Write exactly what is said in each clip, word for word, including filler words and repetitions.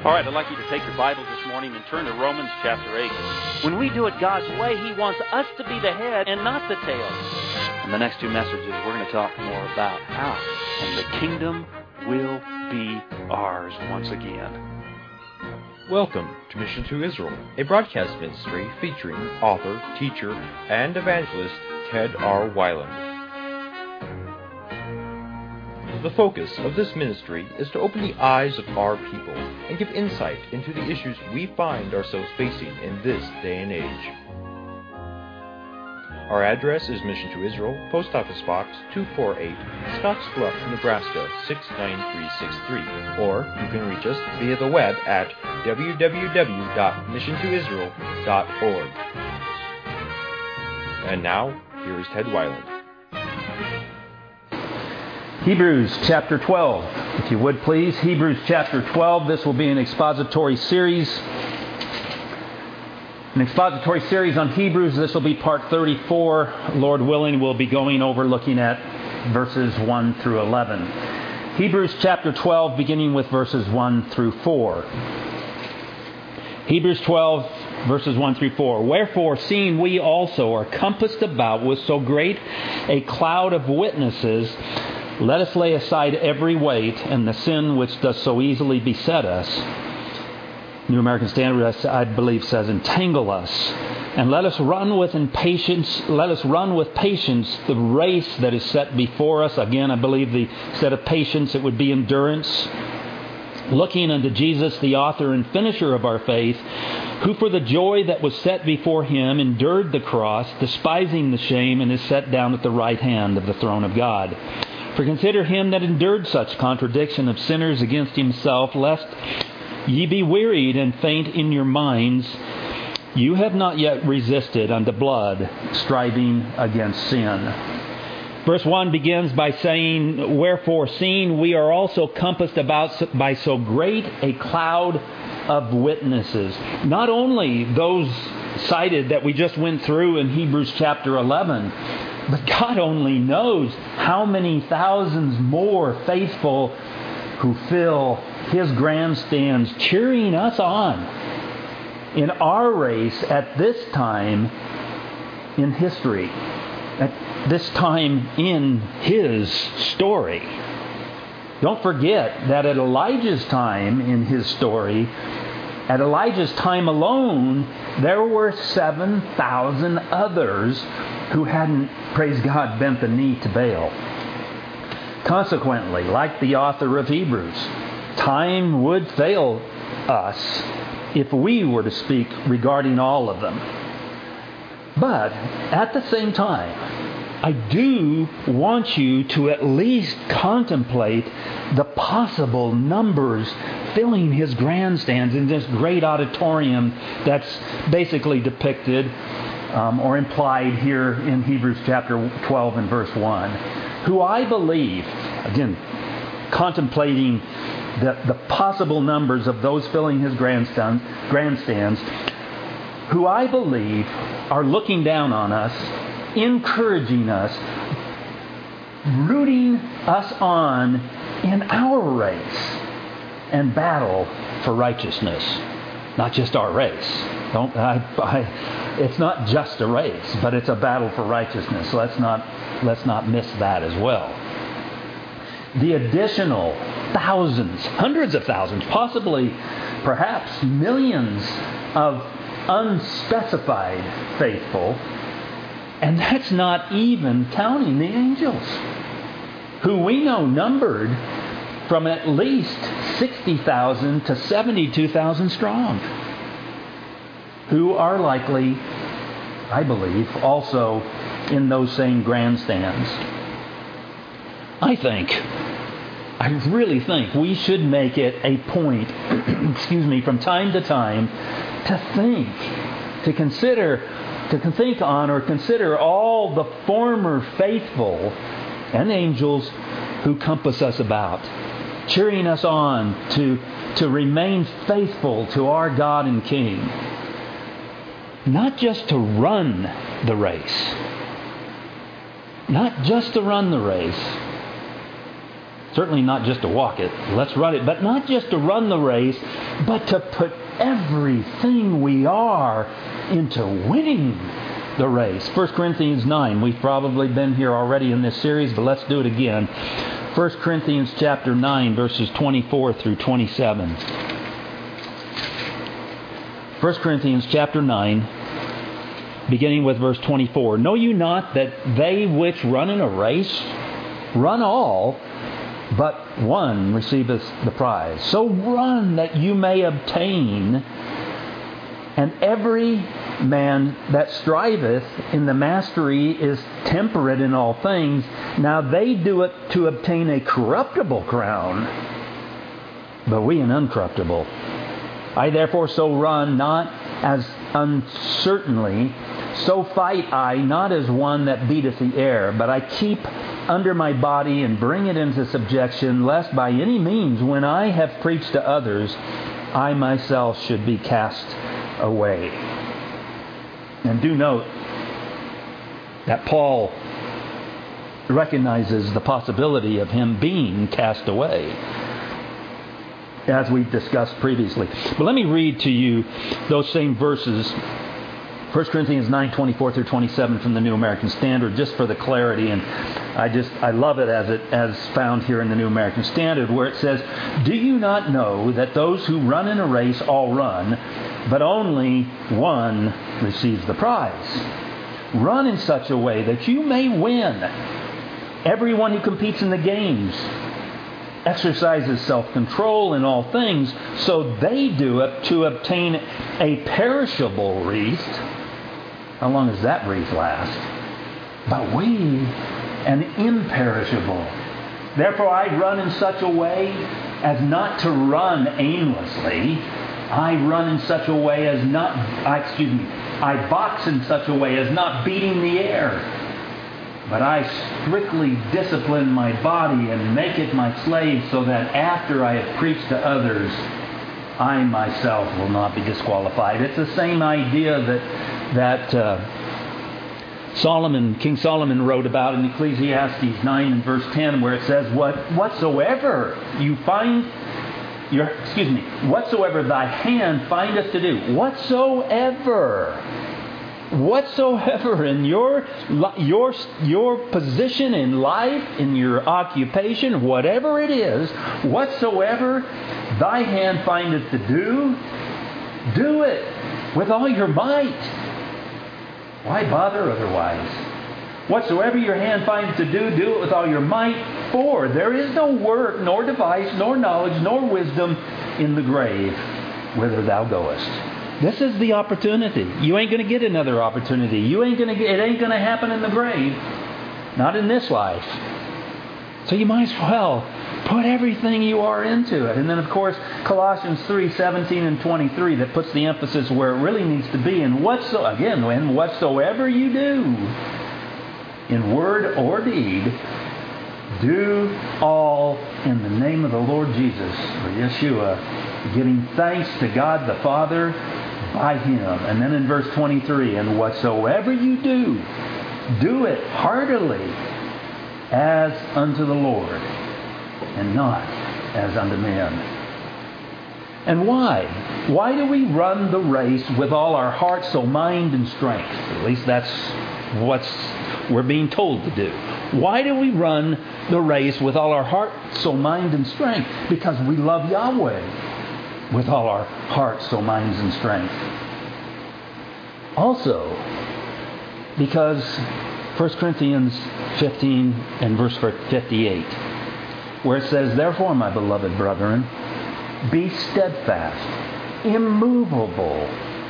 All right, I'd like you to take your Bible this morning and turn to Romans chapter eight. When we do it God's way, He wants us to be the head and not the tail. In the next two messages, we're going to talk more about how, and the kingdom will be ours once again. Welcome to Mission to Israel, a broadcast ministry featuring author, teacher, and evangelist Ted R. Weiland. The focus of this ministry is to open the eyes of our people and give insight into the issues we find ourselves facing in this day and age. Our address is Mission to Israel, Post Office Box two forty-eight, Scottsbluff, Nebraska six nine three six three, or you can reach us via the web at w w w dot mission to israel dot org. And now, here is Ted Weiland. Hebrews chapter twelve, if you would please. Hebrews chapter twelve. This will be an expository series. An expository series on Hebrews. This will be part thirty-four. Lord willing, we'll be going over looking at verses one through eleven. Hebrews chapter twelve, beginning with verses one through four. Hebrews twelve, verses one through four. Wherefore, seeing we also are compassed about with so great a cloud of witnesses, let us lay aside every weight and the sin which does so easily beset us. New American Standard, I believe, says, entangle us, and let us run with impatience. Let us run with patience the race that is set before us. Again, I believe the instead of patience, it would be endurance. Looking unto Jesus, the author and finisher of our faith, who for the joy that was set before Him endured the cross, despising the shame, and is set down at the right hand of the throne of God. For consider Him that endured such contradiction of sinners against Himself, lest ye be wearied and faint in your minds. You have not yet resisted unto blood, striving against sin. Verse one begins by saying, Wherefore, seeing we are also compassed about by so great a cloud of witnesses. Not only those cited that we just went through in Hebrews chapter eleven, but God only knows how many thousands more faithful who fill His grandstands cheering us on in our race at this time in history, at this time in His story. Don't forget that at Elijah's time in his story, at Elijah's time alone, there were seven thousand others who hadn't, praise God, bent the knee to Baal. Consequently, like the author of Hebrews, time would fail us if we were to speak regarding all of them. But at the same time, I do want you to at least contemplate the possible numbers filling His grandstands in this great auditorium that's basically depicted um, or implied here in Hebrews chapter twelve and verse one. Who I believe, again, contemplating the, the possible numbers of those filling His grandstand, grandstands, who I believe are looking down on us, encouraging us, rooting us on in our race and battle for righteousness. Not just our race. Don't I, I, it's not just a race, but it's a battle for righteousness. Let's not let's not miss that as well. The additional thousands, hundreds of thousands, possibly perhaps millions of unspecified faithful, and that's not even counting the angels, who we know numbered from at least sixty thousand to seventy-two thousand strong, who are likely, I believe, also in those same grandstands. I think, I really think we should make it a point, excuse me, from time to time, to think, to consider, to think on or consider all the former faithful and angels who compass us about, cheering us on to, to remain faithful to our God and King. Not just to run the race. Not just to run the race, Certainly not just to walk it. Let's run it. But not just to run the race, but to put everything we are into winning the race. First Corinthians nine. We've probably been here already in this series, but let's do it again. First Corinthians chapter nine, verses twenty-four through twenty-seven. First Corinthians chapter nine, beginning with verse twenty-four. Know you not that they which run in a race run all, but one receiveth the prize. So run that you may obtain. And every man that striveth in the mastery is temperate in all things. Now they do it to obtain a corruptible crown, but we an uncorruptible. I therefore so run, not as uncertainly, so fight I, not as one that beateth the air, but I keep under my body and bring it into subjection, lest by any means, when I have preached to others, I myself should be cast away. And do note that Paul recognizes the possibility of him being cast away, as we've discussed previously. But let me read to you those same verses, First Corinthians nine, twenty-four through twenty-seven from the New American Standard, just for the clarity. And I just, I love it as it as found here in the New American Standard, where it says, do you not know that those who run in a race all run, but only one receives the prize? Run in such a way that you may win. Everyone who competes in the games exercises self-control in all things, so they do it to obtain a perishable wreath. How long does that wreath last? But we, an imperishable. Therefore I run in such a way as not to run aimlessly. I run in such a way as not, I, excuse me, I box in such a way as not beating the air. But I strictly discipline my body and make it my slave, so that after I have preached to others, I myself will not be disqualified. It's the same idea that that uh, Solomon, King Solomon wrote about in Ecclesiastes nine and verse ten, where it says, "What whatsoever you find your excuse me, whatsoever thy hand findeth to do, whatsoever." Whatsoever in your your your position in life, in your occupation, whatever it is, whatsoever thy hand findeth to do, do it with all your might. Why bother otherwise? Whatsoever your hand findeth to do, do it with all your might. For there is no work, nor device, nor knowledge, nor wisdom in the grave, whither thou goest. This is the opportunity. You ain't going to get another opportunity. You ain't going to get, it ain't going to happen in the grave. Not in this life. So you might as well put everything you are into it. And then, of course, Colossians three, seventeen and twenty-three, that puts the emphasis where it really needs to be. And whatso, again, when whatsoever you do, in word or deed, do all in the name of the Lord Jesus, or Yeshua, giving thanks to God the Father by Him. And then in verse twenty-three, and whatsoever you do, do it heartily as unto the Lord, and not as unto men. And why? Why do we run the race with all our heart, soul, mind, and strength? At least that's what we're being told to do. Why do we run the race with all our heart, soul, mind, and strength? Because we love Yahweh with all our heart, soul, minds, and strength. Also, because First Corinthians fifteen and verse fifty-eight, where it says, therefore, my beloved brethren, be steadfast, immovable,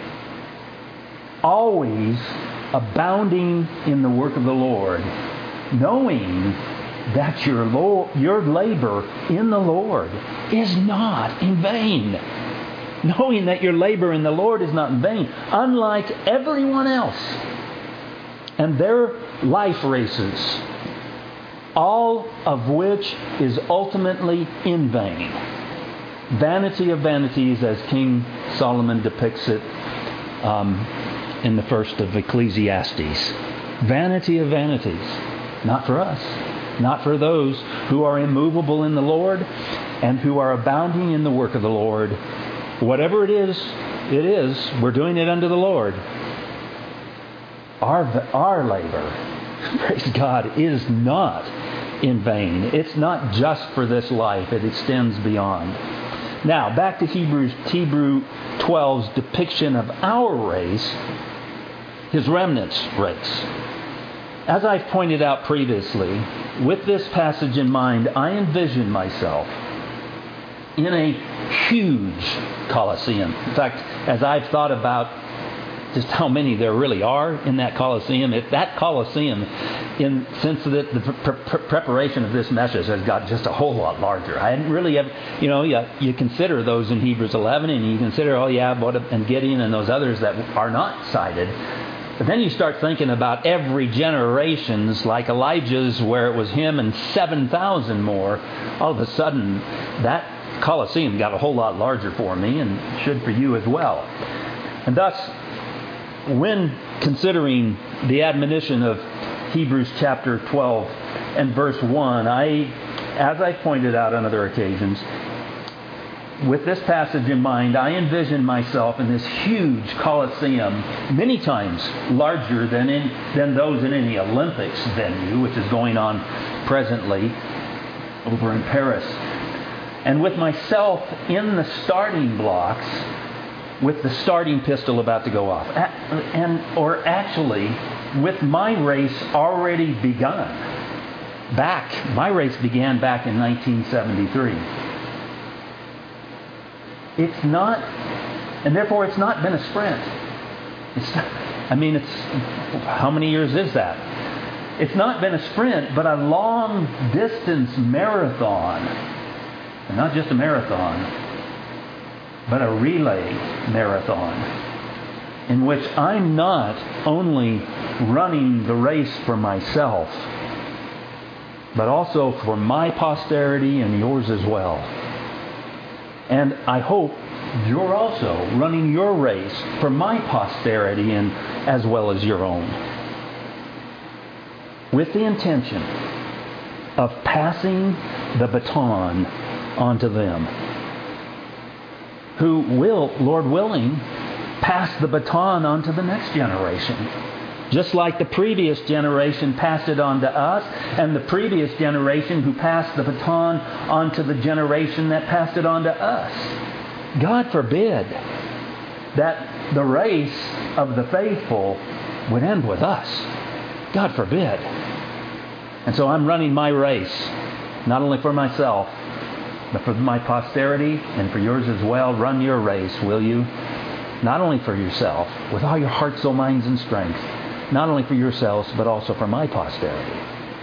always abounding in the work of the Lord, knowing that your lo- your labor in the Lord is not in vain. Knowing that your labor in the Lord is not in vain, unlike everyone else and their life races, all of which is ultimately in vain. Vanity of vanities, as King Solomon depicts it um, in the first of Ecclesiastes. Vanity of vanities. Not for us. not for those who are immovable in the Lord and who are abounding in the work of the Lord. Whatever it is, it is, we're doing it unto the Lord. Our, our labor, praise God, is not in vain. It's not just for this life. It extends beyond. Now, back to Hebrews, Hebrew twelve's depiction of our race, His remnant's race. As I've pointed out previously, with this passage in mind, I envision myself in a huge Colosseum. In fact, as I've thought about just how many there really are in that Colosseum, it, that Colosseum, in since the, the pre- pre- preparation of this message has got just a whole lot larger. I hadn't really ever, you know, you, you consider those in Hebrews eleven, and you consider, oh yeah, and Gideon and those others that are not cited. But then you start thinking about every generation's, like Elijah's, where it was him and seven thousand more. All of a sudden, that Colosseum got a whole lot larger for me, and should for you as well. And thus, when considering the admonition of Hebrews chapter twelve and verse one, I, as I pointed out on other occasions, with this passage in mind, I envision myself in this huge Colosseum, many times larger than in, than those in any Olympics venue, which is going on presently over in Paris. And with myself in the starting blocks, with the starting pistol about to go off. And or actually, with my race already begun. Back, my race began back in nineteen seventy-three. It's not, and therefore it's not been a sprint. It's not, I mean, it's, how many years is that? It's not been a sprint, but a long distance marathon. And not just a marathon, but a relay marathon, in which I'm not only running the race for myself, but also for my posterity and yours as well. And I hope you're also running your race for my posterity and as well as your own, with the intention of passing the baton onto them, who will, Lord willing, pass the baton on to the next generation. Just like the previous generation passed it on to us, and the previous generation who passed the baton on to the generation that passed it on to us. God forbid that the race of the faithful would end with us. God forbid. And so I'm running my race, not only for myself, but for my posterity and for yours as well. Run your race, will you? Not only for yourself, with all your heart, soul, minds, and strength. Not only for yourselves, but also for my posterity.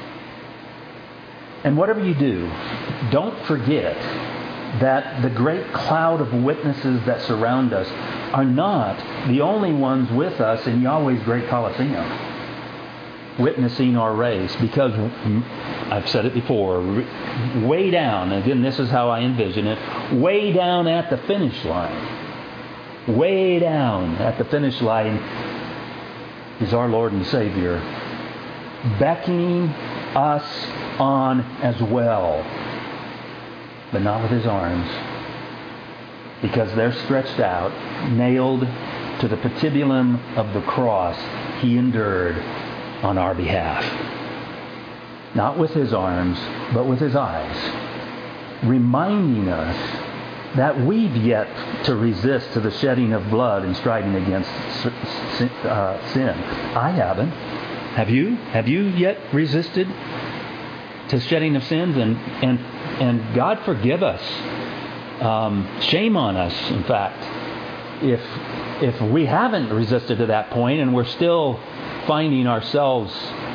And whatever you do, don't forget that the great cloud of witnesses that surround us are not the only ones with us in Yahweh's great Colosseum, witnessing our race, because I've said it before, way down, again, this is how I envision it, way down at the finish line, way down at the finish line is our Lord and Savior, beckoning us on as well, but not with His arms, because they're stretched out, nailed to the patibulum of the cross He endured on our behalf. Not with His arms, but with His eyes, reminding us that we've yet to resist to the shedding of blood and striving against uh, sin. I haven't. Have you? Have you yet resisted to shedding of sins? And and and God forgive us. Um, shame on us, in fact, if if we haven't resisted to that point and we're still finding ourselves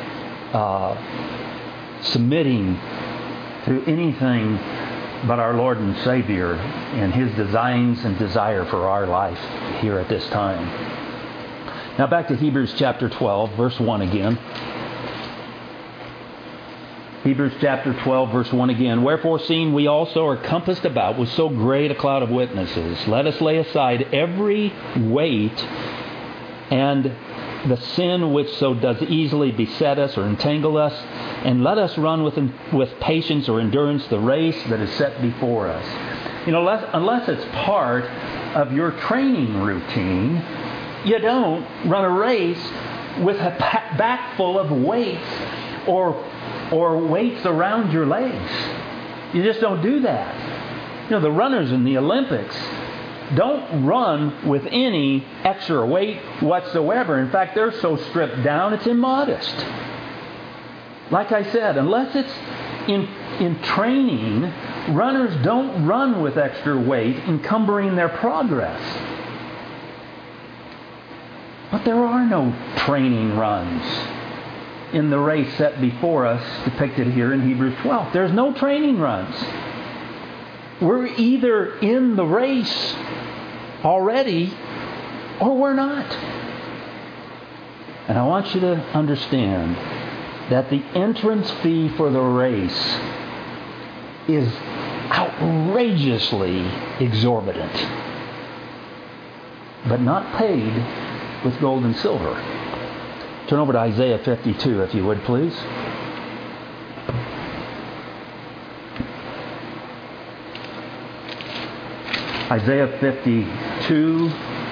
uh, submitting to anything but our Lord and Savior and His designs and desire for our life here at this time. Now back to Hebrews chapter twelve, verse one again. Hebrews chapter twelve, verse one again. Wherefore, seeing we also are compassed about with so great a cloud of witnesses, let us lay aside every weight and the sin which so does easily beset us or entangle us, and let us run with, with patience or endurance the race that is set before us. You know, unless, unless it's part of your training routine, you don't run a race with a back full of weights or, or weights around your legs. You just don't do that. You know, the runners in the Olympics don't run with any extra weight whatsoever. In fact, they're so stripped down, it's immodest. Like I said, unless it's in, in training, runners don't run with extra weight, encumbering their progress. But there are no training runs in the race set before us, depicted here in Hebrews twelve. There's no training runs. We're either in the race already or we're not. And I want you to understand that the entrance fee for the race is outrageously exorbitant, but not paid with gold and silver. Turn over to Isaiah fifty-two, if you would, please. Isaiah fifty-two.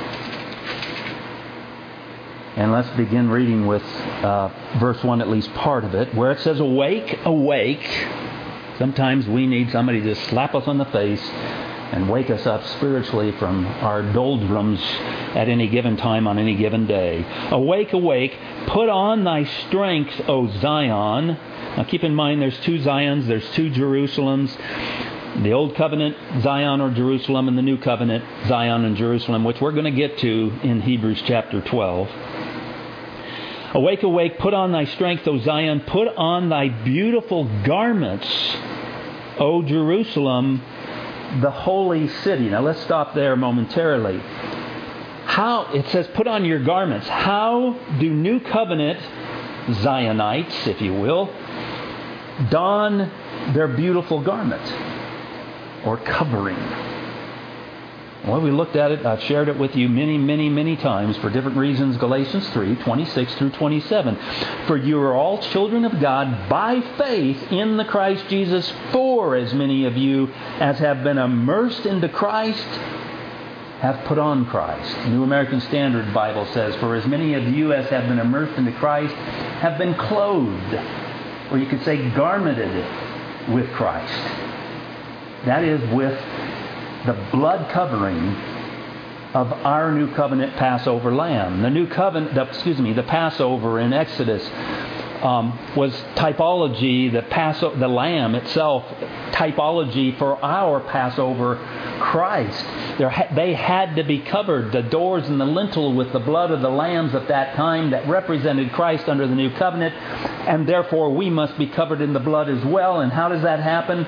And let's begin reading with uh, verse one, at least part of it, where it says, "Awake, awake." Sometimes we need somebody to slap us on the face and wake us up spiritually from our doldrums at any given time on any given day. "Awake, awake, put on thy strength, O Zion." Now keep in mind there's two Zions, there's two Jerusalems. The Old Covenant Zion or Jerusalem, and the New Covenant Zion and Jerusalem, which we're going to get to in Hebrews chapter twelve. "Awake, awake, put on thy strength, O Zion, put on thy beautiful garments, O Jerusalem, the holy city." Now let's stop there momentarily. How, it says, put on your garments. How do New Covenant Zionites, if you will, don their beautiful garment or covering? Well, we looked at it. I've shared it with you many, many, many times for different reasons. Galatians three, twenty-six through twenty-seven. "For you are all children of God by faith in the Christ Jesus. For as many of you as have been immersed into Christ have put on Christ." New American Standard Bible says, "For as many of you as have been immersed into Christ have been clothed," or you could say garmented with Christ. That is, with the blood covering of our New Covenant Passover lamb. The New Covenant, the, excuse me, the Passover in Exodus um, was typology. The Passo, the lamb itself, typology for our Passover Christ. There, they had to be covered, the doors and the lintel, with the blood of the lambs at that time that represented Christ under the New Covenant, and therefore we must be covered in the blood as well. And how does that happen?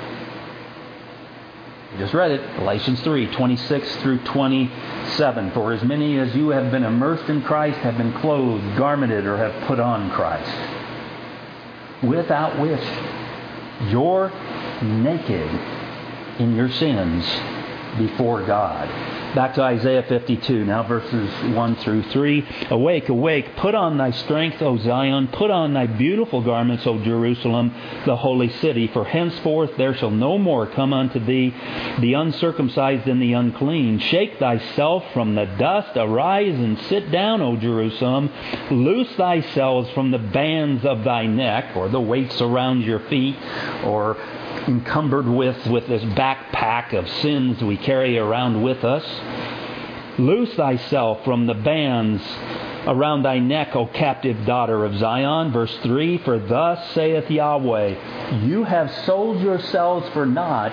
We just read it, Galatians three, twenty-six through twenty-seven. "For as many as you have been immersed in Christ have been clothed, garmented, or have put on Christ. Without which you're naked in your sins before God." Back to Isaiah fifty-two, now verses one through three. "Awake, awake, put on thy strength, O Zion, put on thy beautiful garments, O Jerusalem, the holy city. For henceforth there shall no more come unto thee the uncircumcised and the unclean. Shake thyself from the dust, arise and sit down, O Jerusalem. Loose thyself from the bands of thy neck," or the weights around your feet, or encumbered with, with this backpack of sins we carry around with us. "Loose thyself from the bands around thy neck, O captive daughter of Zion." Verse three, "For thus saith Yahweh, you have sold yourselves for naught,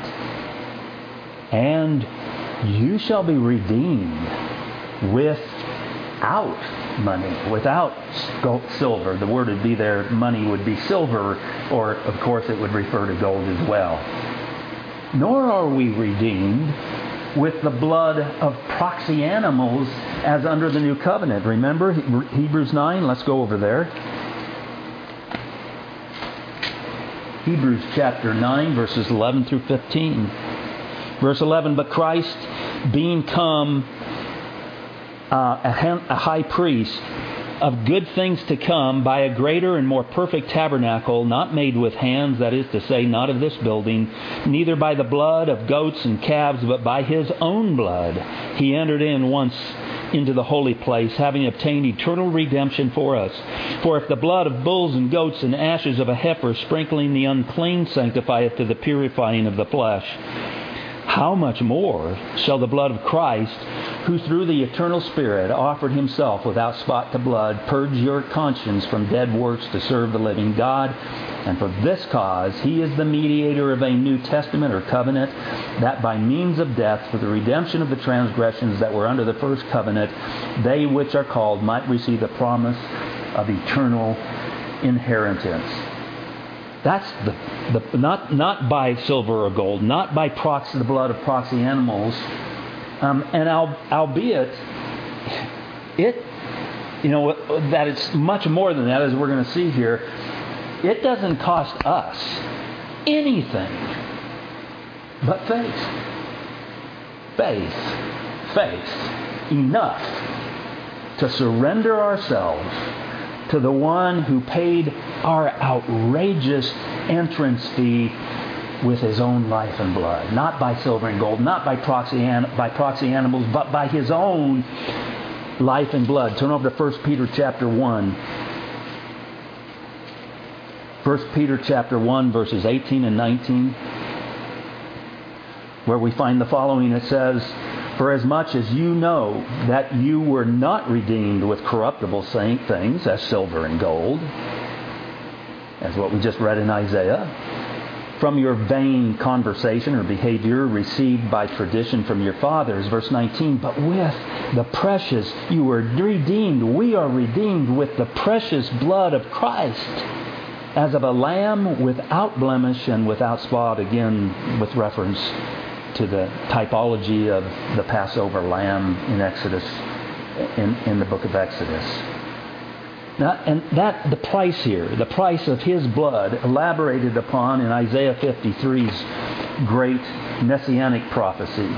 and you shall be redeemed without money," without gold, silver. The word would be there, money would be silver, or of course it would refer to gold as well. "Nor are we redeemed with the blood of proxy animals as under the New Covenant." Remember Hebrews nine? Let's go over there. Hebrews chapter nine, verses eleven through fifteen. Verse eleven, "But Christ, being come uh, a high priest of good things to come by a greater and more perfect tabernacle, not made with hands, that is to say, not of this building, neither by the blood of goats and calves, but by His own blood. He entered in once into the holy place, having obtained eternal redemption for us. For if the blood of bulls and goats and ashes of a heifer sprinkling the unclean sanctifieth to the purifying of the flesh, how much more shall the blood of Christ, who through the eternal Spirit offered Himself without spot to blood, purge your conscience from dead works to serve the living God? And for this cause He is the mediator of a new testament or covenant, that by means of death, for the redemption of the transgressions that were under the first covenant, they which are called might receive the promise of eternal inheritance. That's the, the not not by silver or gold, not by proxy, the blood of proxy animals, um, and al, albeit it, you know, that it's much more than that, as we're going to see here. It doesn't cost us anything but faith, faith, faith, enough to surrender ourselves to the one who paid our outrageous entrance fee with His own life and blood. Not by silver and gold, not by proxy, an- by proxy animals, but by His own life and blood. Turn over to First Peter chapter one. First Peter chapter one, verses eighteen and nineteen, where we find the following. It says, "For as much as you know that you were not redeemed with corruptible things, as silver and gold," as what we just read in Isaiah, "from your vain conversation or behavior received by tradition from your fathers," verse nineteen, "but with the precious, you were redeemed, we are redeemed with the precious blood of Christ, as of a lamb without blemish and without spot," again with reference to the typology of the Passover lamb in Exodus, in, in the book of Exodus. Now, and that the price here, the price of His blood, elaborated upon in Isaiah fifty-three's great messianic prophecy.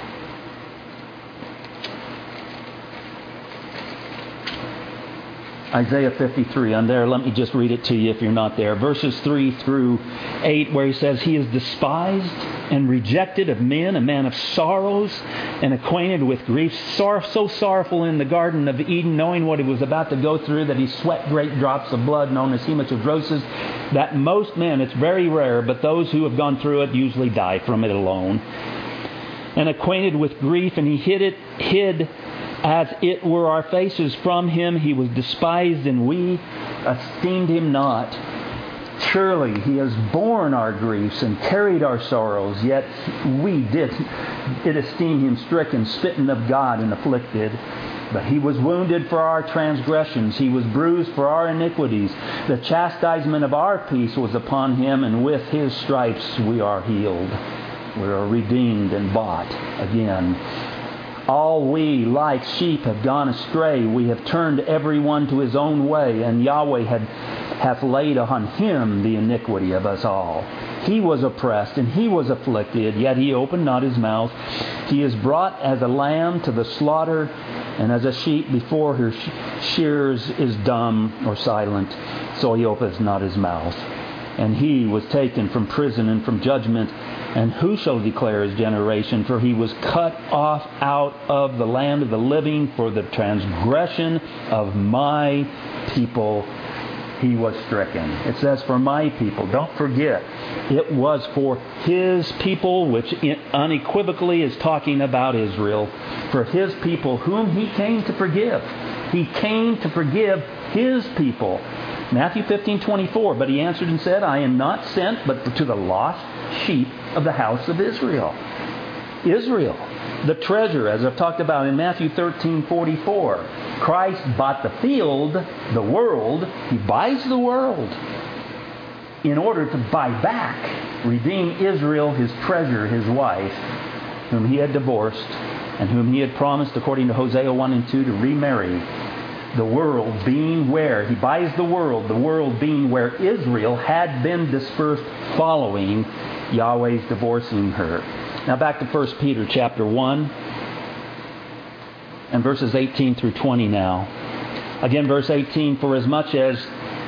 Isaiah fifty-three, I'm there. Let me just read it to you if you're not there. Verses three through eight, where He says, "He is despised and rejected of men, a man of sorrows and acquainted with grief, sor- so sorrowful in the Garden of Eden, knowing what He was about to go through, that He sweat great drops of blood, known as hematidrosis, that most men," it's very rare, but those who have gone through it usually die from it alone, "and acquainted with grief, and He hid it, hid as it were our faces from Him. He was despised, and we esteemed Him not. Surely He has borne our griefs and carried our sorrows, yet we did, did esteem Him stricken, smitten of God, and afflicted. But He was wounded for our transgressions, He was bruised for our iniquities. The chastisement of our peace was upon Him, and with His stripes we are healed." We are redeemed and bought again. "All we, like sheep, have gone astray. We have turned every one to his own way, and Yahweh had, hath laid on Him the iniquity of us all. He was oppressed, and He was afflicted, yet He opened not His mouth. He is brought as a lamb to the slaughter, and as a sheep before her shearers is dumb or silent, so He opens not His mouth. And He was taken from prison and from judgment. And who shall declare His generation? For He was cut off out of the land of the living. For the transgression of my people He was stricken." It says, "for my people." Don't forget, it was for His people, which unequivocally is talking about Israel. For His people whom He came to forgive. He came to forgive His people. Matthew fifteen twenty-four, "But He answered and said, I am not sent but to the lost sheep of the house of Israel." Israel, the treasure, as I've talked about in Matthew thirteen forty-four. Christ bought the field, the world. He buys the world in order to buy back, redeem Israel, His treasure, His wife, whom He had divorced and whom He had promised, according to Hosea one and two, to remarry. The world being where? He buys the world. The world being where Israel had been dispersed following Yahweh's divorcing her. Now back to First Peter chapter one and verses eighteen through twenty now. Again, verse eighteen, for as much as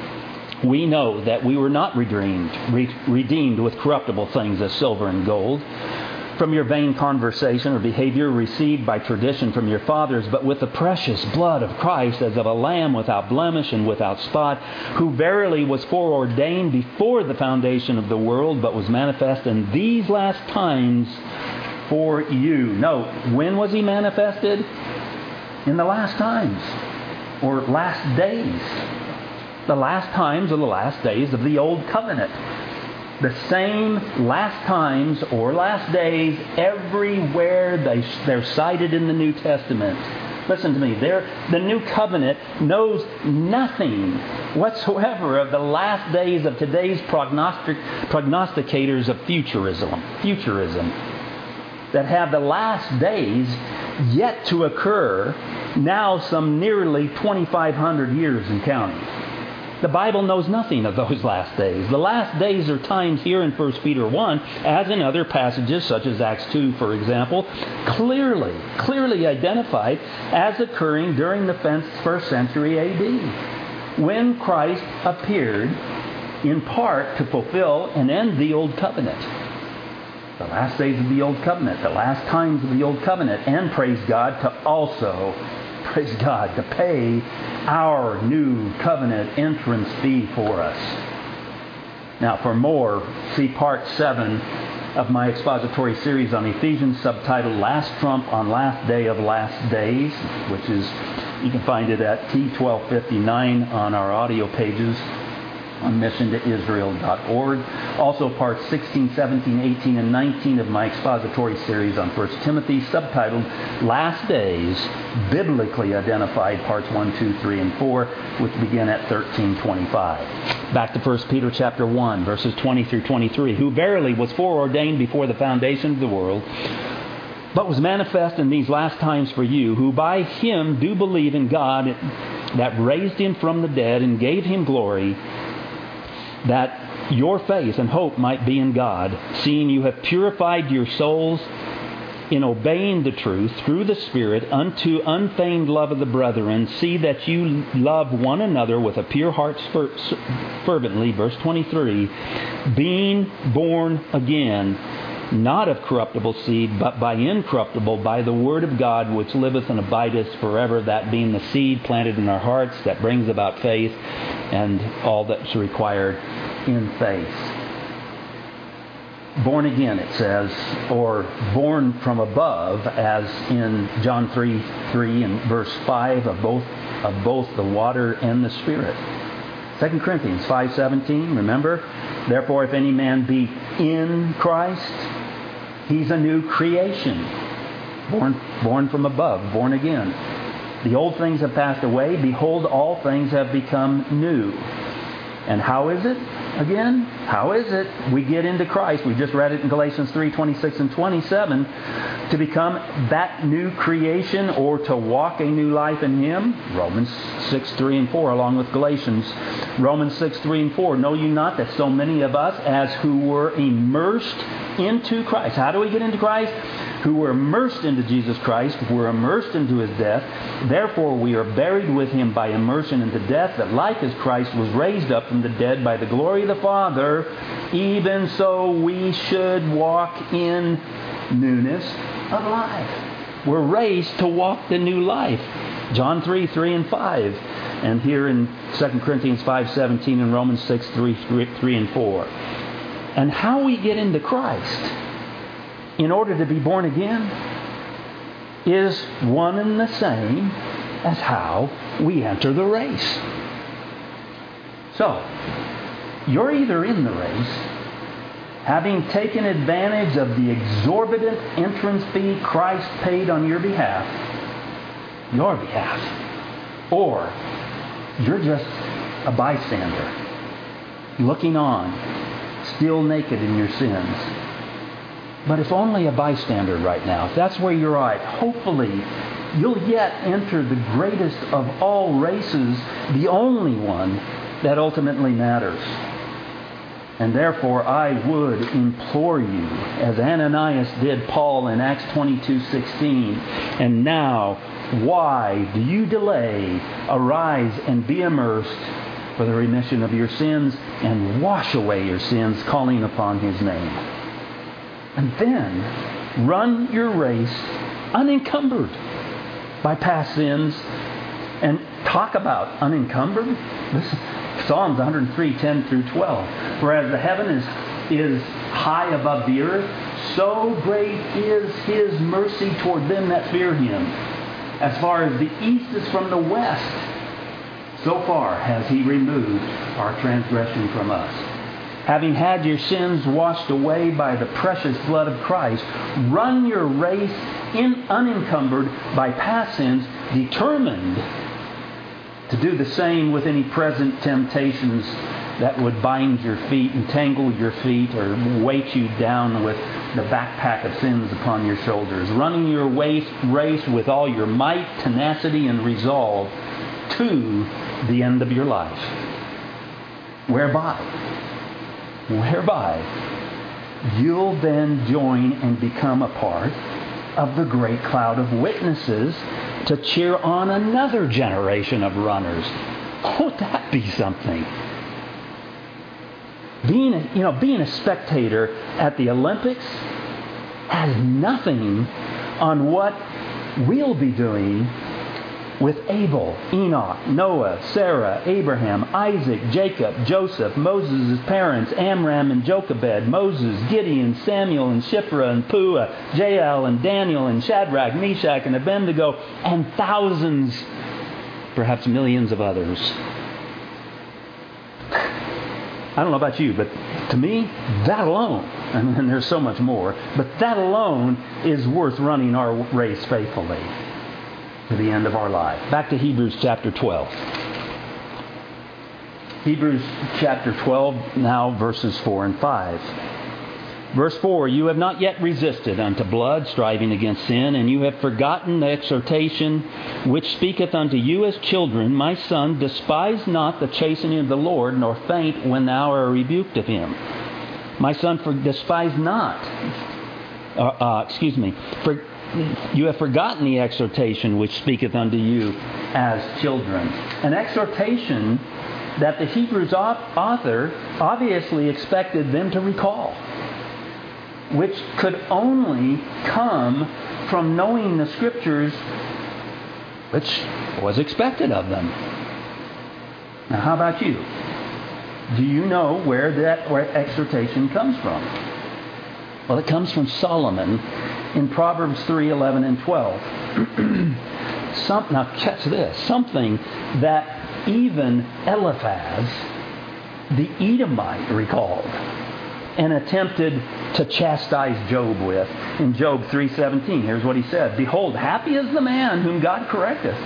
we know that we were not redeemed, re- redeemed with corruptible things as silver and gold, from your vain conversation or behavior received by tradition from your fathers, but with the precious blood of Christ as of a lamb without blemish and without spot, who verily was foreordained before the foundation of the world, but was manifest in these last times for you. Note, when was He manifested? In the last times, or last days. The last times or the last days of the Old Covenant. The same last times or last days everywhere they, they're cited in the New Testament. Listen to me. They're, the New Covenant knows nothing whatsoever of the last days of today's prognostic, prognosticators of futurism. Futurism. That have the last days yet to occur, now some nearly twenty-five hundred years and counting. The Bible knows nothing of those last days. The last days are times here in First Peter one, as in other passages such as Acts two, for example, clearly, clearly identified as occurring during the first century A D, when Christ appeared in part to fulfill and end the Old Covenant. The last days of the Old Covenant, the last times of the Old Covenant, and praise God, to also, praise God, to pay our new covenant entrance fee for us. Now, for more, see Part seven of my expository series on Ephesians, subtitled Last Trump on Last Day of Last Days, which is, you can find it at T twelve fifty-nine on our audio pages on mission to israel dot org. Also parts sixteen, seventeen, eighteen, and nineteen of my expository series on First Timothy, subtitled Last Days, biblically identified parts one, two, three, and four, which begin at thirteen twenty-five. Back to First Peter chapter one, verses twenty through twenty-three. Who verily was foreordained before the foundation of the world, but was manifest in these last times for you, who by Him do believe in God, that raised Him from the dead and gave Him glory, that your faith and hope might be in God, seeing you have purified your souls in obeying the truth through the Spirit unto unfeigned love of the brethren. See that you love one another with a pure heart fervently. Verse twenty-three, being born again, not of corruptible seed, but by incorruptible, by the word of God, which liveth and abideth forever, that being the seed planted in our hearts, that brings about faith and all that's required in faith. Born again, it says, or born from above, as in John three three and verse five, of both of both the water and the Spirit. Second Corinthians five seventeen, remember? Therefore, if any man be in Christ, he's a new creation. Born, born from above, born again. The old things have passed away. Behold, all things have become new. And how is it? Again, how is it we get into Christ? We just read it in Galatians three twenty-six and twenty-seven. To become that new creation, or to walk a new life in Him. Romans six three and four, along with Galatians. Romans six three and four. Know you not that so many of us, as who were immersed into Christ. How do we get into Christ? Who were immersed into Jesus Christ, were immersed into His death. Therefore we are buried with Him by immersion into death, that like as Christ was raised up from the dead by the glory of the Father, even so we should walk in newness of life. We're raised to walk the new life. John three three and five. And here in Second Corinthians five seventeen and Romans six three and four. And how we get into Christ in order to be born again is one and the same as how we enter the race. So, you're either in the race, having taken advantage of the exorbitant entrance fee Christ paid on your behalf, your behalf, or you're just a bystander, looking on, still naked in your sins. But if only a bystander right now, if that's where you're at, hopefully you'll yet enter the greatest of all races, the only one that ultimately matters. And therefore I would implore you, as Ananias did Paul in Acts twenty-two sixteen, and now Why do you delay? Arise and be immersed for the remission of your sins, and wash away your sins, calling upon His name. And then run your race unencumbered by past sins. And talk about unencumbered. This is Psalms one oh three, ten through twelve. Whereas the heaven is, is high above the earth, so great is His mercy toward them that fear Him. As far as the east is from the west, so far has He removed our transgression from us. Having had your sins washed away by the precious blood of Christ, run your race in unencumbered by past sins, determined to do the same with any present temptations that would bind your feet, entangle your feet, or weight you down with the backpack of sins upon your shoulders. Running your race with all your might, tenacity, and resolve to the end of your life. Whereby, whereby you'll then join and become a part of the great cloud of witnesses to cheer on another generation of runners. Won't that be something? Being a, you know, being a spectator at the Olympics has nothing on what we'll be doing with Abel, Enoch, Noah, Sarah, Abraham, Isaac, Jacob, Joseph, Moses' parents, Amram and Jochebed, Moses, Gideon, Samuel and Shiphrah and Puah, Jael and Daniel and Shadrach, Meshach and Abednego, and thousands, perhaps millions of others. I don't know about you, but to me, that alone, I mean, there's so much more, but that alone is worth running our race faithfully to the end of our life. Back to Hebrews chapter twelve. Hebrews chapter twelve, now verses four and five. Verse four, you have not yet resisted unto blood, striving against sin, and you have forgotten the exhortation which speaketh unto you as children. My son, despise not the chastening of the Lord, nor faint when thou art rebuked of Him. My son, for despise not, uh, uh, excuse me, for you have forgotten the exhortation which speaketh unto you as children. An exhortation that the Hebrews author obviously expected them to recall, which could only come from knowing the Scriptures, which was expected of them. Now, how about you? Do you know where that where exhortation comes from? Well, it comes from Solomon in Proverbs three, eleven, and twelve. Some, now, catch this. Something that even Eliphaz, the Edomite, recalled and attempted to chastise Job with. In Job three seventeen, here's what he said. Behold, happy is the man whom God correcteth.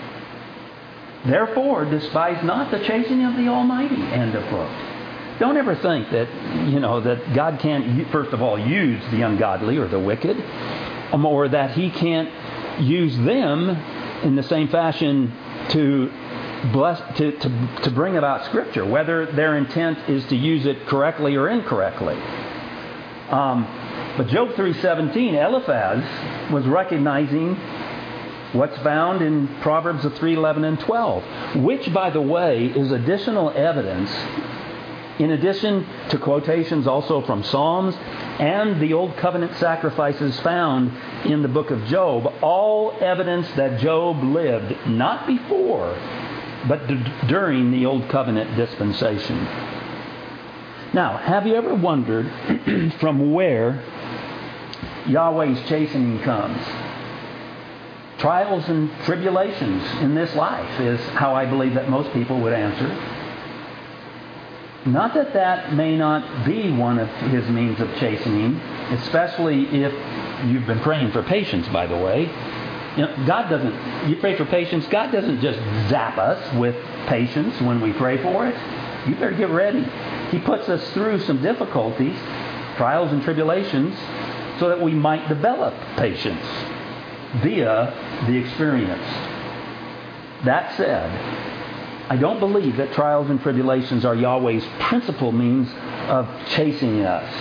Therefore, despise not the chastening of the Almighty. End of quote. Don't ever think that, you know, that God can't, first of all, use the ungodly or the wicked, um, or that He can't use them in the same fashion to bless, to, to, to bring about Scripture, whether their intent is to use it correctly or incorrectly. Um, but Job three seventeen, Eliphaz was recognizing what's found in Proverbs of three eleven and twelve, which, by the way, is additional evidence, in addition to quotations also from Psalms and the Old Covenant sacrifices found in the book of Job, all evidence that Job lived not before, but d- during the Old Covenant dispensation. Now, have you ever wondered from where Yahweh's chastening comes? Trials and tribulations in this life is how I believe that most people would answer. Not that that may not be one of His means of chastening, especially if you've been praying for patience, by the way. You know, God doesn't, you pray for patience, God doesn't just zap us with patience when we pray for it. You better get ready. He puts us through some difficulties, trials and tribulations, so that we might develop patience via the experience. That said, I don't believe that trials and tribulations are Yahweh's principal means of chastening us.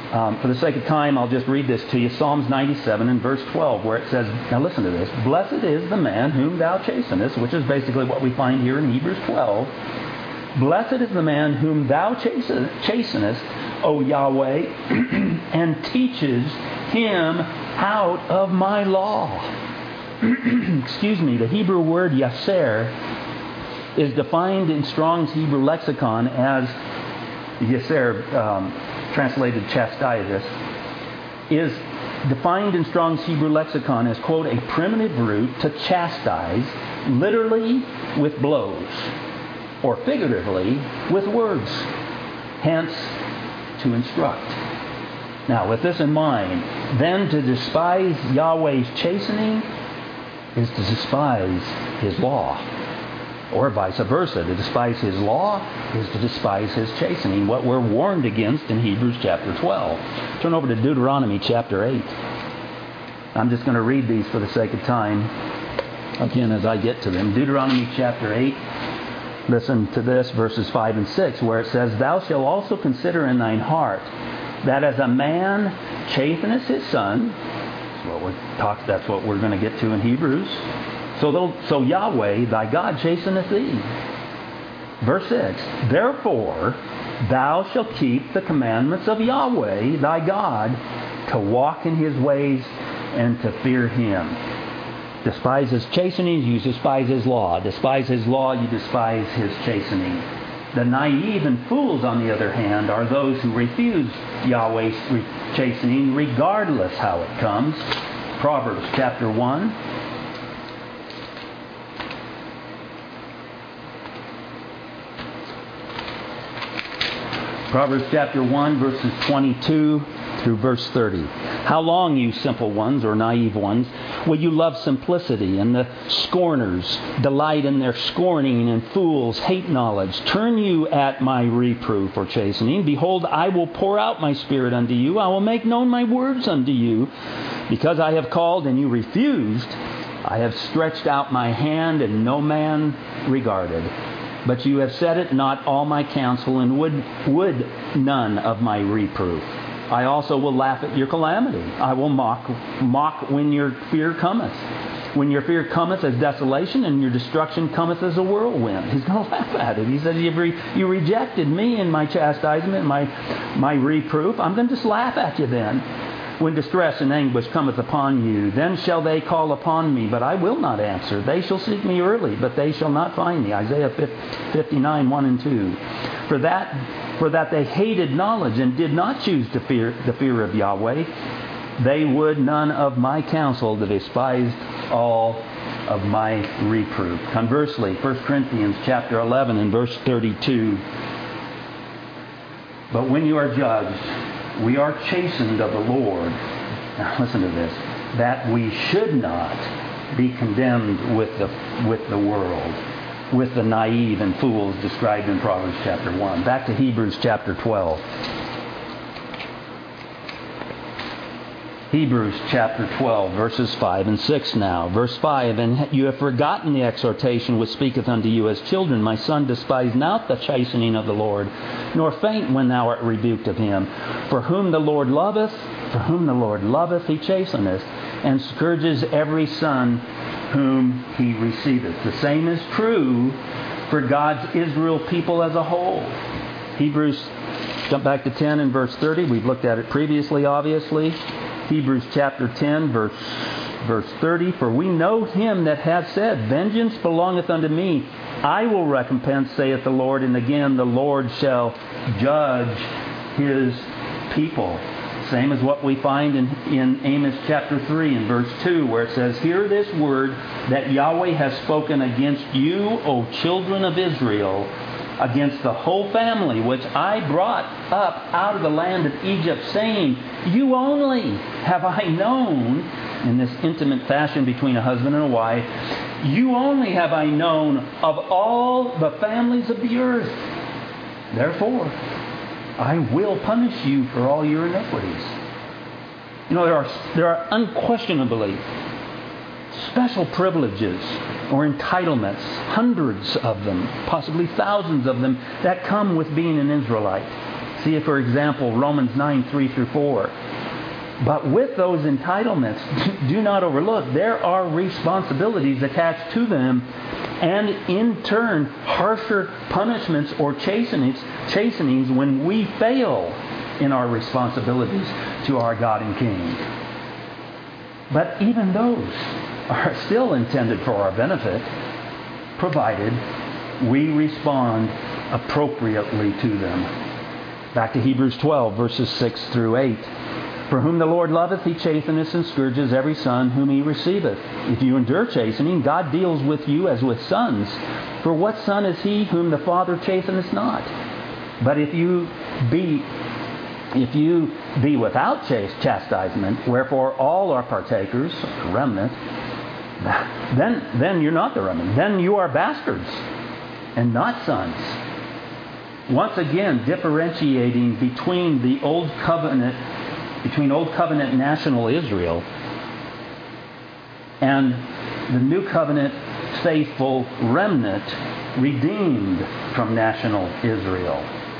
Um, for the sake of time, I'll just read this to you. Psalms ninety-seven and verse twelve, where it says, now listen to this, blessed is the man whom thou chastenest, which is basically what we find here in Hebrews twelve. Blessed is the man whom thou chastenest, O Yahweh, and teaches him out of my law. Excuse me, the Hebrew word yaser is defined in Strong's Hebrew lexicon as yaser, um, translated chastiseth, is defined in Strong's Hebrew lexicon as, quote, a primitive root to chastise, literally with blows, or figuratively with words, hence to instruct. Now, with this in mind, then to despise Yahweh's chastening is to despise His law. Or vice versa, to despise His law is to despise His chastening, what we're warned against in Hebrews chapter twelve. Turn over to Deuteronomy chapter eight. I'm just going to read these for the sake of time, again, as I get to them. Deuteronomy chapter eight, listen to this, verses five and six, where it says, thou shalt also consider in thine heart that as a man chasteneth his son, that's what we're, talk, that's what we're going to get to in Hebrews, So, so Yahweh, thy God, chasteneth thee. Verse six, therefore thou shalt keep the commandments of Yahweh, thy God, to walk in His ways and to fear Him. Despise His chastening, you despise His law. Despise His law, you despise His chastening. The naive and fools, on the other hand, are those who refuse Yahweh's chastening regardless how it comes. Proverbs chapter one. Proverbs chapter one, verses twenty-two through verse thirty. How long, you simple ones, or naive ones, will you love simplicity, and the scorners delight in their scorning, and fools hate knowledge? Turn you at my reproof or chastening. Behold, I will pour out my spirit unto you. I will make known my words unto you. Because I have called and you refused, I have stretched out my hand and no man regarded. But you have said it not all my counsel, and would would none of my reproof. I also will laugh at your calamity. I will mock mock when your fear cometh. When your fear cometh as desolation, and your destruction cometh as a whirlwind. He's going to laugh at it. He says, you, re, you rejected me in my chastisement, my my reproof. I'm going to just laugh at you then. When distress and anguish cometh upon you, then shall they call upon me, but I will not answer. They shall seek me early, but they shall not find me. Isaiah fifty-nine, one and two. For that, for that they hated knowledge and did not choose to fear the fear of Yahweh, they would none of my counsel, that despised all of my reproof. Conversely, First Corinthians chapter eleven and verse thirty-two. But when you are judged, we are chastened of the Lord. Now listen to this. That we should not be condemned with the with the world, with the naive and fools described in Proverbs chapter one. Back to Hebrews chapter twelve. Hebrews chapter twelve, verses five and six now. Verse five, and you have forgotten the exhortation which speaketh unto you as children. My son, despise not the chastening of the Lord, nor faint when thou art rebuked of him. For whom the Lord loveth, for whom the Lord loveth, he chasteneth, and scourges every son whom he receiveth. The same is true for God's Israel people as a whole. Hebrews, jump back to ten and verse thirty. We've looked at it previously, obviously. Hebrews chapter ten, verse verse thirty. For we know him that hath said, vengeance belongeth unto me. I will recompense, saith the Lord. And again, the Lord shall judge His people. Same as what we find in, in Amos chapter three and verse two, where it says, hear this word that Yahweh has spoken against you, O children of Israel, against the whole family which I brought up out of the land of Egypt, saying, you only have I known, in this intimate fashion between a husband and a wife, you only have I known of all the families of the earth. Therefore, I will punish you for all your iniquities. You know, there are there are unquestionably special privileges or entitlements, hundreds of them, possibly thousands of them, that come with being an Israelite. See, for example, Romans nine, three through four. But with those entitlements, do not overlook, there are responsibilities attached to them, and in turn, harsher punishments or chastenings, chastenings when we fail in our responsibilities to our God and King. But even those are still intended for our benefit, provided we respond appropriately to them. Back to Hebrews twelve, verses six through eight. For whom the Lord loveth, He chasteneth and scourges every son whom He receiveth. If you endure chastening, God deals with you as with sons. For what son is he whom the Father chasteneth not? But if you be if you be without chastisement, wherefore all are partakers, remnant, then then you're not the remnant. Then you are bastards and not sons. Once again, differentiating between the old covenant between Old Covenant national Israel and the New Covenant faithful remnant redeemed from national Israel.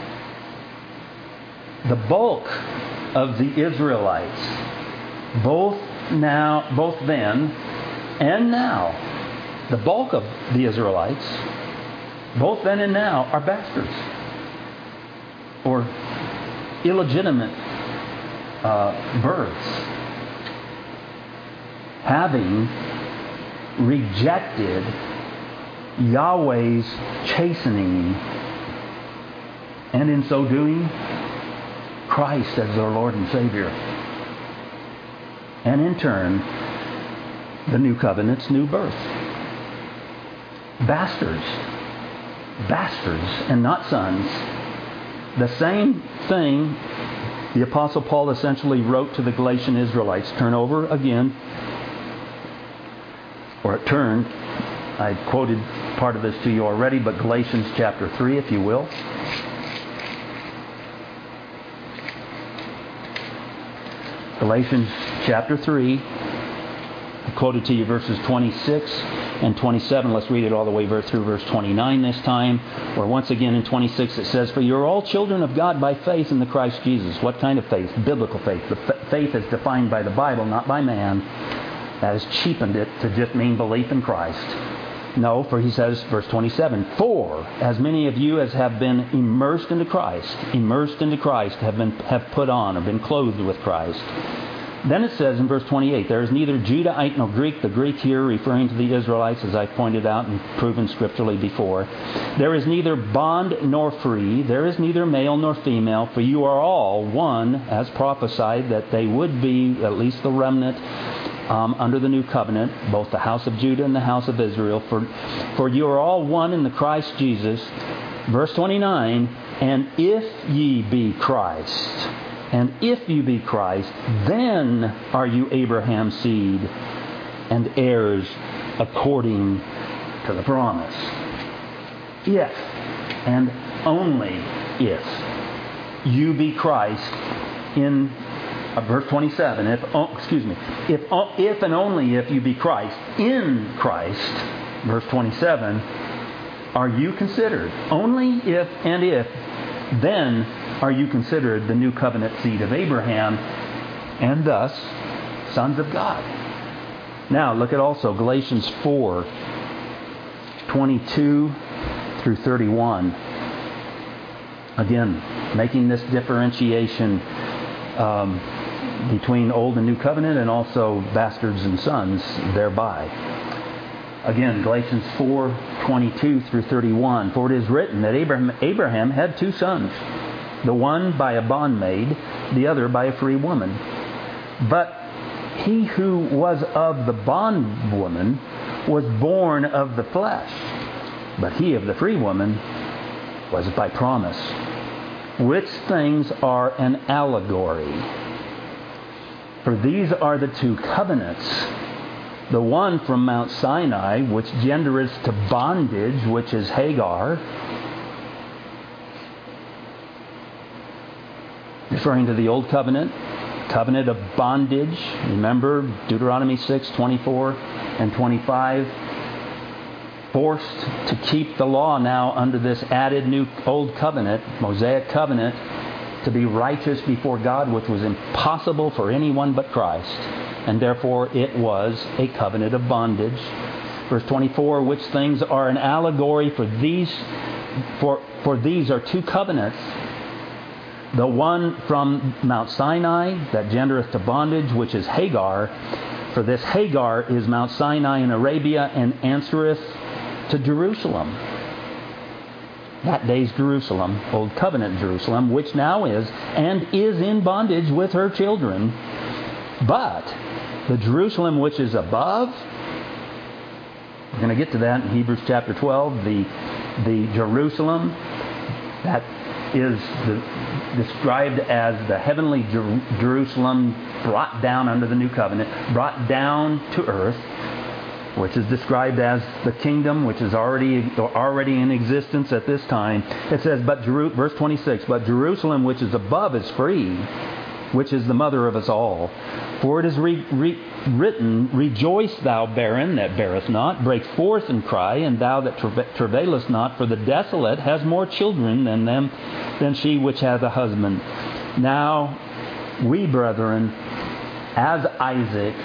The bulk of the Israelites, both now, both then and now, the bulk of the Israelites, both then and now, are bastards or illegitimate Uh, births, having rejected Yahweh's chastening, and in so doing, Christ as their Lord and Savior. And in turn, the New Covenant's new birth. Bastards. Bastards and not sons. The same thing the Apostle Paul essentially wrote to the Galatian Israelites. Turn over again. Or turn. I quoted part of this to you already, but Galatians chapter three, if you will. Galatians chapter three. I quoted to you verses twenty-six and twenty-seven. Let's read it all the way through verse twenty-nine this time. Where once again in twenty-six it says, For you are all children of God by faith in the Christ Jesus. What kind of faith? Biblical faith. The f- faith is defined by the Bible, not by man. That has cheapened it to just mean belief in Christ. No, for he says, verse twenty-seven, For as many of you as have been immersed into Christ, immersed into Christ, have been have put on, or been clothed with Christ. Then it says in verse twenty-eight, There is neither Judahite nor Greek, the Greek here referring to the Israelites, as I pointed out and proven scripturally before. There is neither bond nor free, there is neither male nor female, for you are all one, as prophesied that they would be, at least the remnant, um, under the new covenant, both the house of Judah and the house of Israel. For, for you are all one in the Christ Jesus. Verse twenty-nine, And if ye be Christ... And if you be Christ, then are you Abraham's seed and heirs according to the promise. If, and only if, you be Christ in uh, verse twenty-seven. If, oh, excuse me. If, oh, if and only if you be Christ in Christ, verse twenty-seven, are you considered. Only if and if, then are you considered the new covenant seed of Abraham, and thus sons of God. Now look at also Galatians four, twenty-two through thirty-one. Again, making this differentiation um, between old and new covenant, and also bastards and sons thereby. Again, Galatians four, twenty-two through thirty-one. For it is written that Abraham, Abraham had two sons, the one by a bondmaid, the other by a free woman. But he who was of the bondwoman was born of the flesh, but he of the free woman was by promise. Which things are an allegory? For these are the two covenants. The one from Mount Sinai, which gendereth to bondage, which is Hagar, referring to the Old Covenant, covenant of bondage. Remember Deuteronomy six, twenty-four and twenty-five. Forced to keep the law now under this added new Old Covenant, Mosaic covenant, to be righteous before God, which was impossible for anyone but Christ. And therefore it was a covenant of bondage. Verse twenty-four, which things are an allegory for these, for, for these are two covenants. The one from Mount Sinai, that gendereth to bondage, which is Hagar. For this Hagar is Mount Sinai in Arabia, and answereth to Jerusalem. That day's Jerusalem, Old Covenant Jerusalem, which now is, and is in bondage with her children. But the Jerusalem which is above, we're going to get to that in Hebrews chapter twelve, the, the Jerusalem that is the, described as the heavenly Jer- Jerusalem brought down under the new covenant, brought down to earth, which is described as the kingdom, which is already already in existence at this time. It says, "But Jeru-, verse twenty-six, but Jerusalem which is above is free, which is the mother of us all. For it is re- re- written, Rejoice, thou barren that beareth not, break forth and cry, and thou that tra- travailest not, for the desolate has more children than them than she which hath a husband. Now we, brethren, as Isaac,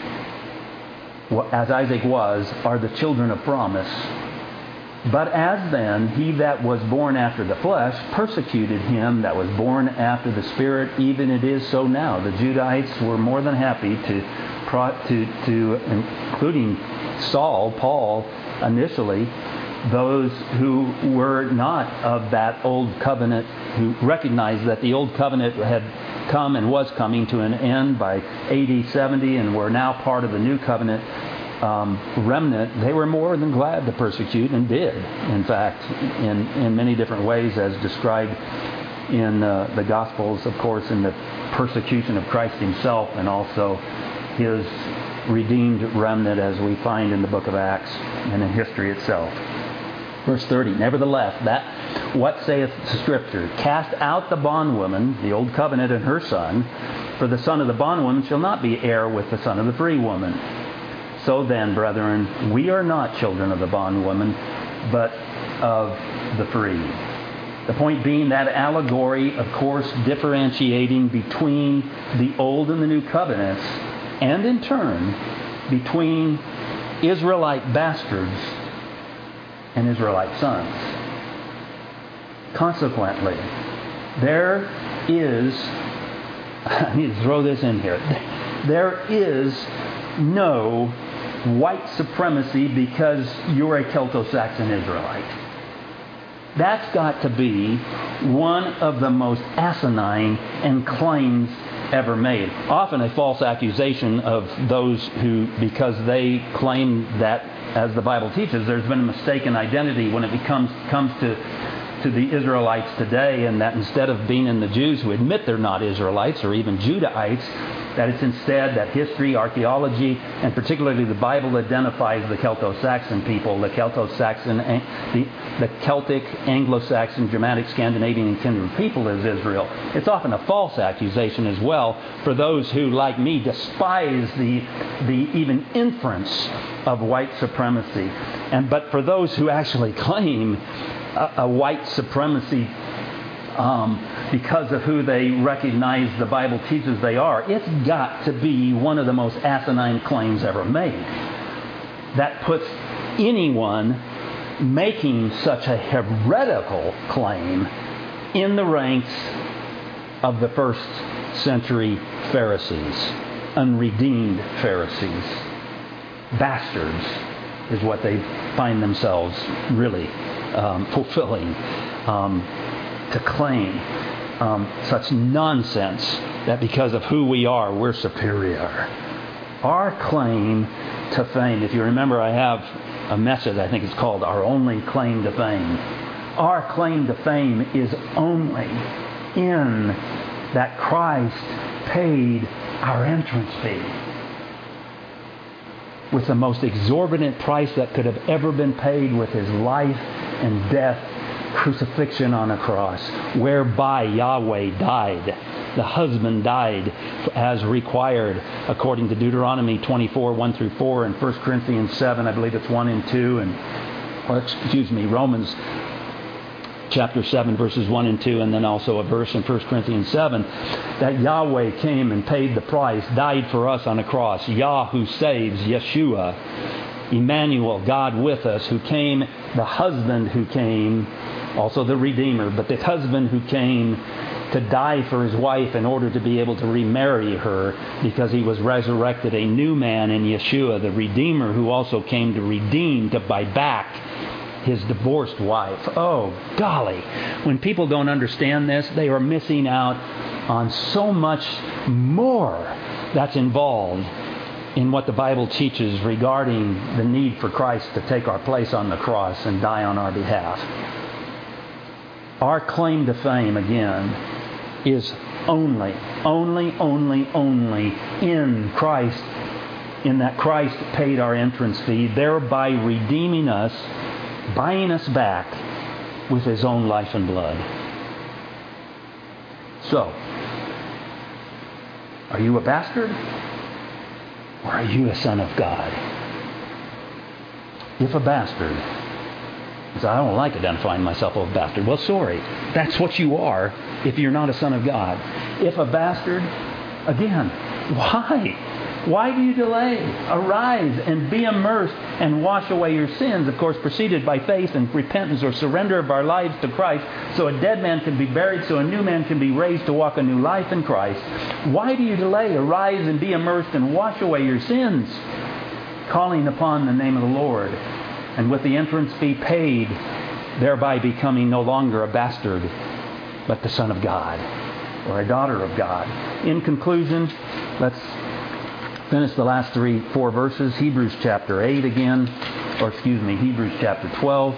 as Isaac was, are the children of promise. But as then he that was born after the flesh persecuted him that was born after the Spirit, even it is so now." The Judahites were more than happy to, to, to including Saul, Paul, initially, those who were not of that old covenant, who recognized that the old covenant had come and was coming to an end by A D seventy and were now part of the new covenant um, remnant. They were more than glad to persecute, and did, in fact, in, in many different ways, as described in uh, the Gospels, of course, in the persecution of Christ himself, and also his redeemed remnant, as we find in the book of Acts and in history itself. Verse thirty, "Nevertheless, that what saith the Scripture? Cast out the bondwoman, the old covenant, and her son, for the son of the bondwoman shall not be heir with the son of the free woman. So then, brethren, we are not children of the bondwoman, but of the free." The point being that allegory, of course, differentiating between the old and the new covenants, and in turn, between Israelite bastards and Israelite sons. Consequently, there is, I need to throw this in here, there is no white supremacy because you're a Celto-Saxon Israelite. That's got to be one of the most asinine and claims ever made. Often a false accusation of those who, because they claim that, as the Bible teaches, there's been a mistaken identity when it becomes comes to to the Israelites today, and that instead of being in the Jews who admit they're not Israelites or even Judahites, that it's instead that history, archaeology, and particularly the Bible identifies the Celto-Saxon people, the Celto-Saxon, the, the Celtic, Anglo-Saxon, Germanic, Scandinavian, and kindred people as Israel. It's often a false accusation as well for those who, like me, despise the, the even inference of white supremacy. And but for those who actually claim a, a white supremacy Um, because of who they recognize the Bible teaches they are, it's got to be one of the most asinine claims ever made. That puts anyone making such a heretical claim in the ranks of the first century Pharisees, unredeemed Pharisees. Bastards is what they find themselves really um, fulfilling. Um, to claim um, such nonsense that because of who we are, we're superior. Our claim to fame, if you remember, I have a message, I think it's called Our Only Claim to Fame. Our claim to fame is only in that Christ paid our entrance fee with the most exorbitant price that could have ever been paid, with His life and death, crucifixion on a cross, whereby Yahweh died. The husband died as required according to Deuteronomy twenty-four, one through four, and First Corinthians seven, I believe it's one and two, and or excuse me, Romans chapter seven, verses one and two, and then also a verse in First Corinthians seven, that Yahweh came and paid the price, died for us on a cross. Yah who saves, Yeshua, Emmanuel, God with us, who came, the husband who came, also the Redeemer, but the husband who came to die for his wife in order to be able to remarry her, because he was resurrected, a new man in Yeshua, the Redeemer, who also came to redeem, to buy back his divorced wife. Oh, golly. When people don't understand this, they are missing out on so much more that's involved in what the Bible teaches regarding the need for Christ to take our place on the cross and die on our behalf. Our claim to fame, again, is only, only, only, only in Christ, in that Christ paid our entrance fee, thereby redeeming us, buying us back with His own life and blood. So, are you a bastard? Or are you a son of God? If a bastard, because I don't like identifying myself as a bastard. Well, sorry. That's what you are if you're not a son of God. If a bastard, again, why? Why do you delay? Arise and be immersed and wash away your sins, of course, preceded by faith and repentance or surrender of our lives to Christ, so a dead man can be buried, so a new man can be raised to walk a new life in Christ. Why do you delay? Arise and be immersed and wash away your sins, calling upon the name of the Lord, and with the entrance fee paid, thereby becoming no longer a bastard, but the son of God, or a daughter of God. In conclusion, let's finish the last three, four verses. Hebrews chapter eight again, or excuse me, Hebrews chapter twelve,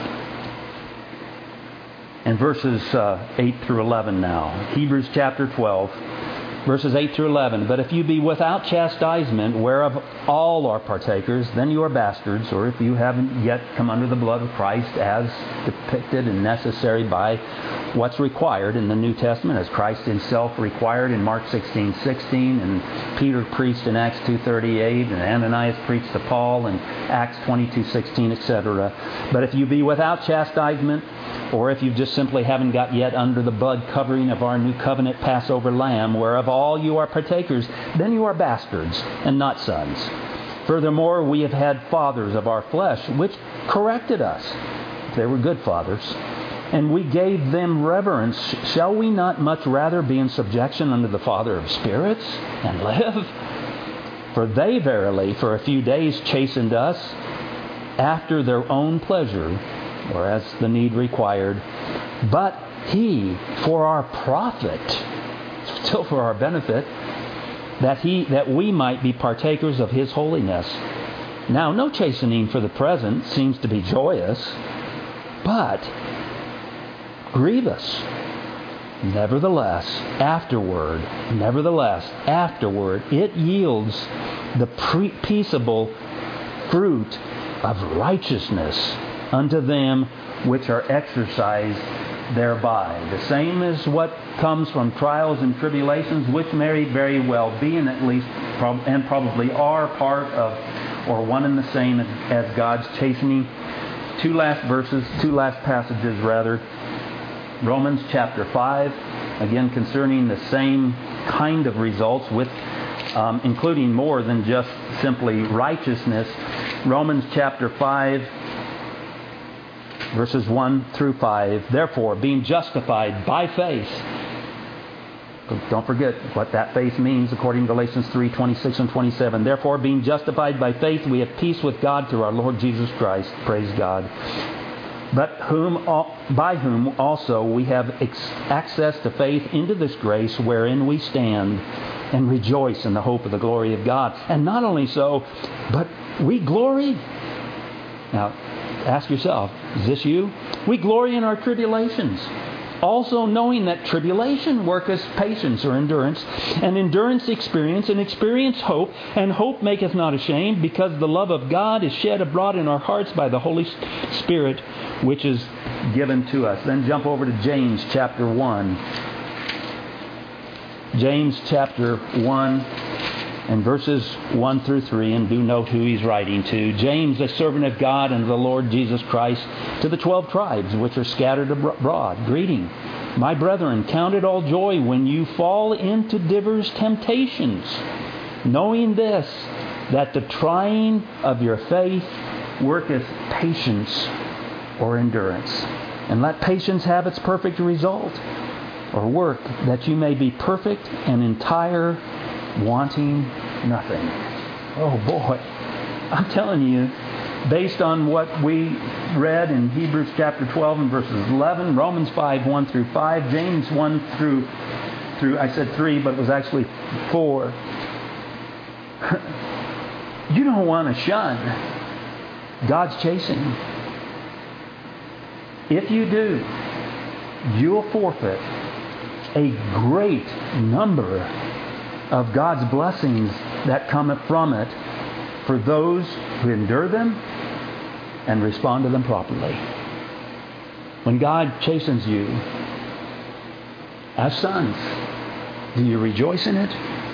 and verses uh, eight through eleven now. Hebrews chapter twelve, verses eight through eleven. But if you be without chastisement, whereof all are partakers, then you are bastards, or if you haven't yet come under the blood of Christ as depicted and necessary by what's required in the New Testament, as Christ Himself required in Mark sixteen sixteen, and Peter preached in Acts two thirty-eight, and Ananias preached to Paul in Acts twenty-two sixteen, et cetera. But if you be without chastisement, or if you just simply haven't got yet under the blood covering of our new covenant Passover lamb, whereof all you are partakers, then you are bastards and not sons. Furthermore, we have had fathers of our flesh, which corrected us. They were good fathers. And we gave them reverence. Shall we not much rather be in subjection unto the Father of spirits and live? For they verily for a few days chastened us after their own pleasure, or as the need required. But He, for our profit, still for our benefit, that He that we might be partakers of His holiness. Now, no chastening for the present seems to be joyous, but grievous. Nevertheless, afterward, nevertheless, afterward, it yields the pre- peaceable fruit of righteousness unto them which are exercised thereby. The same is what comes from trials and tribulations, which may very well be, and at least prob- and probably are part of, or one and the same as, as God's chastening. Two last verses, two last passages rather. Romans chapter five, again concerning the same kind of results, with um, including more than just simply righteousness. Romans chapter five, verses one through five. Therefore, being justified by faith. Don't forget what that faith means according to Galatians three, twenty-six and twenty-seven. Therefore, being justified by faith, we have peace with God through our Lord Jesus Christ. Praise God. But whom, by whom also we have access to faith into this grace wherein we stand and rejoice in the hope of the glory of God. And not only so, but we glory. Now, ask yourself, is this you? We glory in our tribulations, also knowing that tribulation worketh patience or endurance, and endurance experience, and experience hope, and hope maketh not ashamed, because the love of God is shed abroad in our hearts by the Holy Spirit, which is given to us. Then jump over to James chapter one. James chapter one. in verses one through three, and do note who he's writing to. James, a servant of God and of the Lord Jesus Christ, to the twelve tribes which are scattered abroad, greeting. My brethren, count it all joy when you fall into divers temptations, knowing this, that the trying of your faith worketh patience or endurance. And let patience have its perfect result, or work, that you may be perfect and entire, wanting nothing. Oh boy, I'm telling you, based on what we read in Hebrews chapter twelve and verses eleven, Romans five, one through five, James one through, through I said three, but it was actually four. You don't want to shun God's chasing. If you do, you'll forfeit a great number of God's blessings that come from it for those who endure them and respond to them properly. When God chastens you as sons, do you rejoice in it?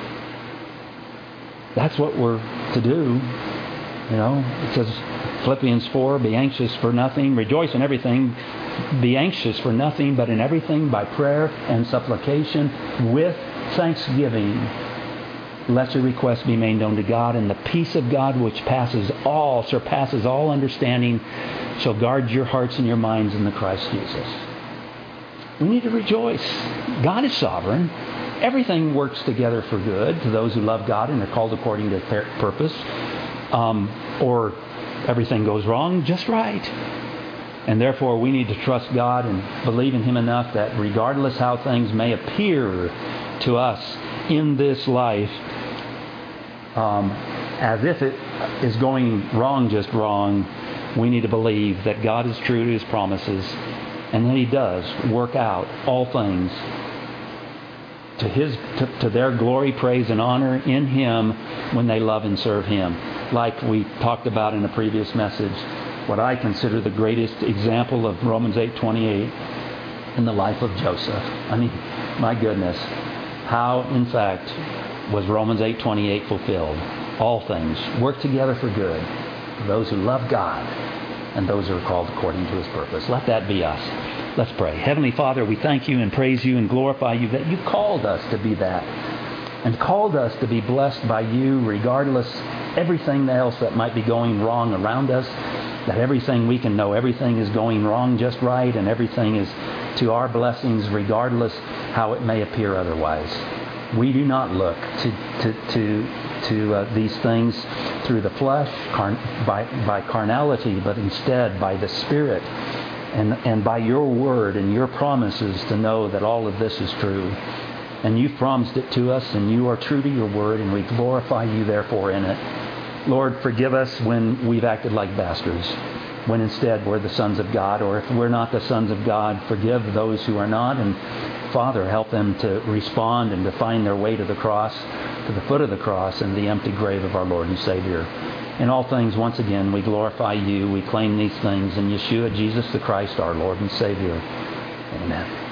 That's what we're to do. You know, it says Philippians four, be anxious for nothing, rejoice in everything, be anxious for nothing, but in everything by prayer and supplication with thanksgiving. Let your requests be made known to God, and the peace of God which passes all, surpasses all understanding, shall guard your hearts and your minds in the Christ Jesus. We need to rejoice. God is sovereign. Everything works together for good to those who love God and are called according to His purpose. Um, or everything goes wrong just right. And therefore we need to trust God and believe in Him enough that regardless how things may appear to us in this life, um, as if it is going wrong just wrong, we need to believe that God is true to His promises and that He does work out all things to His, to, to their glory, praise, and honor in Him when they love and serve Him. Like we talked about in a previous message, what I consider the greatest example of Romans eight twenty-eight in the life of Joseph. I mean, my goodness, how in fact was Romans eight twenty-eight fulfilled? All things work together for good for those who love God and those who are called according to His purpose. Let that be us. Let's pray. Heavenly Father, we thank You and praise You and glorify You that You called us to be that, and called us to be blessed by You regardless everything else that might be going wrong around us, that everything we can know, everything is going wrong just right, and everything is to our blessings regardless how it may appear otherwise. We do not look to to to, to uh, these things through the flesh, car- by, by carnality, but instead by the Spirit and, and by Your Word and Your promises to know that all of this is true. And You've promised it to us, and You are true to Your Word, and we glorify You therefore in it. Lord, forgive us when we've acted like bastards, when instead we're the sons of God. Or if we're not the sons of God, forgive those who are not. And Father, help them to respond and to find their way to the cross, to the foot of the cross and the empty grave of our Lord and Savior. In all things, once again, we glorify You. We claim these things in Yeshua, Jesus the Christ, our Lord and Savior. Amen.